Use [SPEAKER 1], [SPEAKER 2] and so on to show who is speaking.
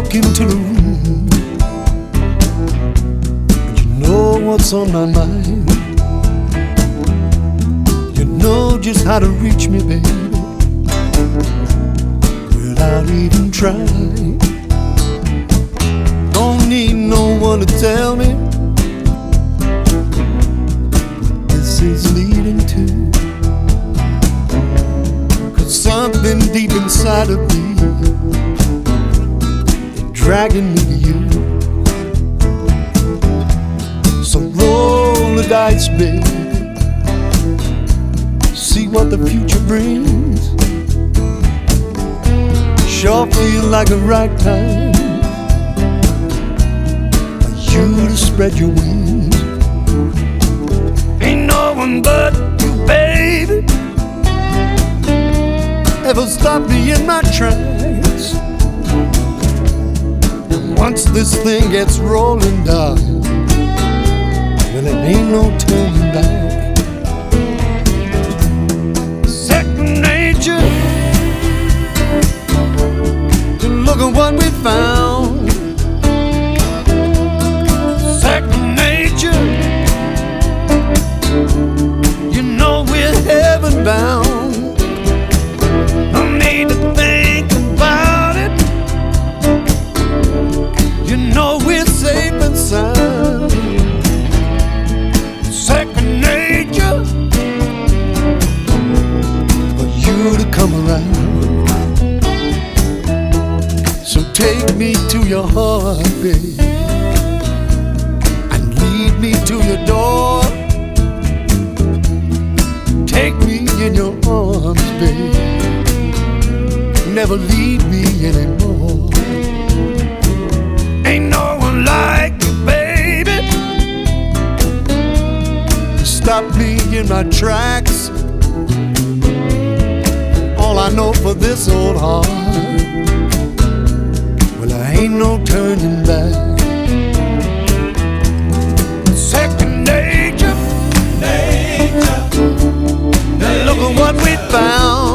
[SPEAKER 1] walk into the room, and you know what's on my mind. You know just how to reach me, baby, without even trying. Don't need no one to tell me what this is leading to. 'Cause something deep inside of me is dragging me to you. So roll the dice, baby, see what the future brings. Sure feel like the right time for you to spread your wings. Ain't no one but you, baby, ever stop me in my tracks. And once this thing gets rolling, darling, well, it ain't no turning back. Second nature, look at what we found. Second nature, you know we're heaven bound. No need to think about it, you know we're safe and sound. Second nature, for you to come around. So take me to your heart, babe, and lead me to your door. Take me in your arms, babe, never leave me anymore. Ain't no one like you, baby, stop me in my tracks. All I know for this old heart, ain't no turning back. Second nature, nature. Now look at what we found.